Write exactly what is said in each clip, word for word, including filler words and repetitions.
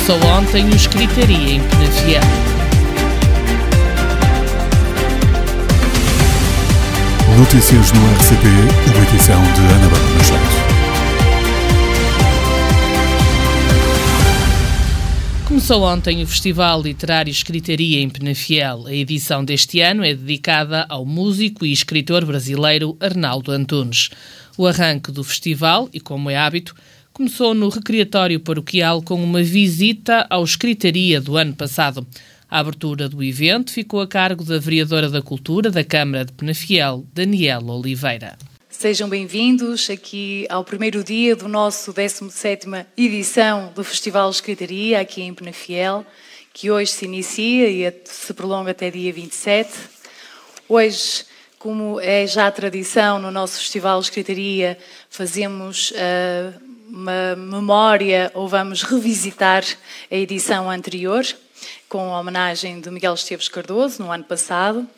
Começou ontem o Escritaria em Penafiel. Notícias no R C P, uma edição de Ana Barra Machado. Começou ontem o Festival Literário Escritaria em Penafiel. A edição deste ano é dedicada ao músico e escritor brasileiro Arnaldo Antunes. O arranque do festival, e como é hábito, começou no Recreatório Paroquial com uma visita ao Escritaria do ano passado. A abertura do evento ficou a cargo da Vereadora da Cultura da Câmara de Penafiel, Daniela Oliveira. Sejam bem-vindos aqui ao primeiro dia do nosso décima sétima edição do Festival Escritaria, aqui em Penafiel, que hoje se inicia e se prolonga até dia vinte e sete. Hoje, como é já tradição no nosso Festival Escritaria, fazemos uh, uma memória ou vamos revisitar a edição anterior, com a homenagem de Miguel Esteves Cardoso, no ano passado.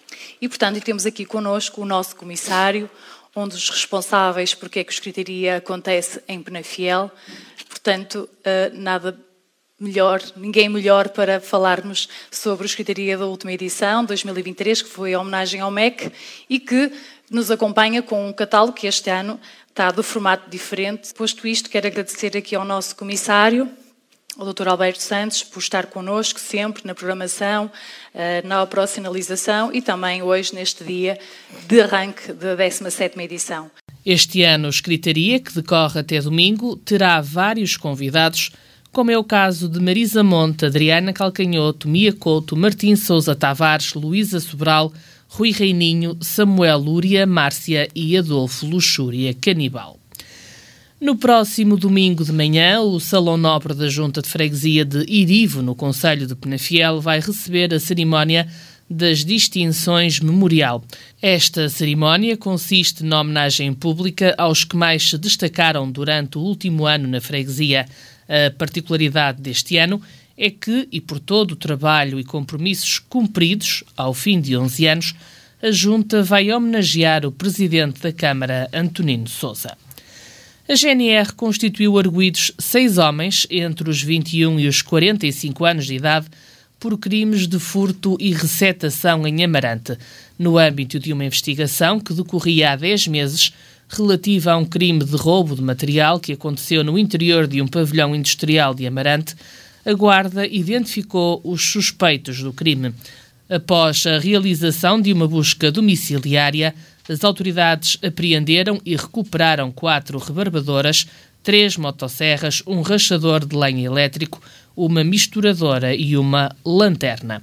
E, portanto, temos aqui connosco o nosso comissário, um dos responsáveis porque é que a Escritaria acontece em Penafiel. Portanto, nada melhor, ninguém melhor para falarmos sobre a Escritaria da última edição, dois mil e vinte e três, que foi a homenagem ao M E C, e que nos acompanha com um catálogo que este ano está de formato diferente. Posto isto, quero agradecer aqui ao nosso comissário, o doutor Alberto Santos, por estar connosco sempre na programação, na operacionalização e também hoje neste dia de arranque da décima sétima edição. Este ano, a Escritaria, que decorre até domingo, terá vários convidados, como é o caso de Marisa Monte, Adriana Calcanhoto, Mia Couto, Martim Sousa Tavares, Luísa Sobral, Rui Reininho, Samuel Lúria, Márcia e Adolfo Luxúria Canibal. No próximo domingo de manhã, o Salão Nobre da Junta de Freguesia de Irivo, no concelho de Penafiel, vai receber a cerimónia das distinções memorial. Esta cerimónia consiste na homenagem pública aos que mais se destacaram durante o último ano na freguesia. A particularidade deste ano é que, e por todo o trabalho e compromissos cumpridos ao fim de onze anos, a Junta vai homenagear o Presidente da Câmara, Antonino Sousa. A G N R constituiu arguidos seis homens entre os vinte e um e os quarenta e cinco anos de idade por crimes de furto e receptação em Amarante, no âmbito de uma investigação que decorria há dez meses relativa a um crime de roubo de material que aconteceu no interior de um pavilhão industrial de Amarante. A Guarda identificou os suspeitos do crime. Após a realização de uma busca domiciliária, as autoridades apreenderam e recuperaram quatro rebarbadoras, três motosserras, um rachador de lenha elétrico, uma misturadora e uma lanterna.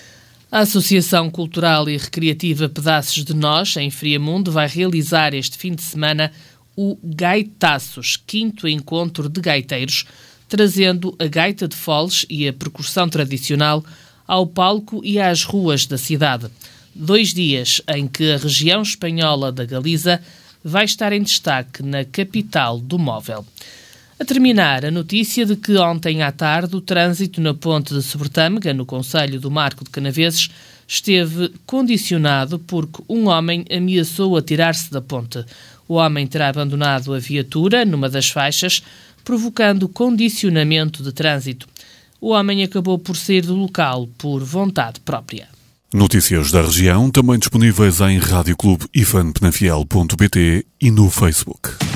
A Associação Cultural e Recreativa Pedaços de Nós, em Friamundo, vai realizar este fim de semana o Gaitaços, quinto encontro de gaiteiros, trazendo a gaita de foles e a percussão tradicional ao palco e às ruas da cidade. Dois dias em que a região espanhola da Galiza vai estar em destaque na capital do móvel. A terminar, a notícia de que ontem à tarde o trânsito na ponte de Sobretaméga, no concelho do Marco de Canaveses, esteve condicionado porque um homem ameaçou atirar-se da ponte. O homem terá abandonado a viatura numa das faixas, provocando condicionamento de trânsito. O homem acabou por sair do local por vontade própria. Notícias da região, também disponíveis em rádio clube ifan penafiel ponto pt e no Facebook.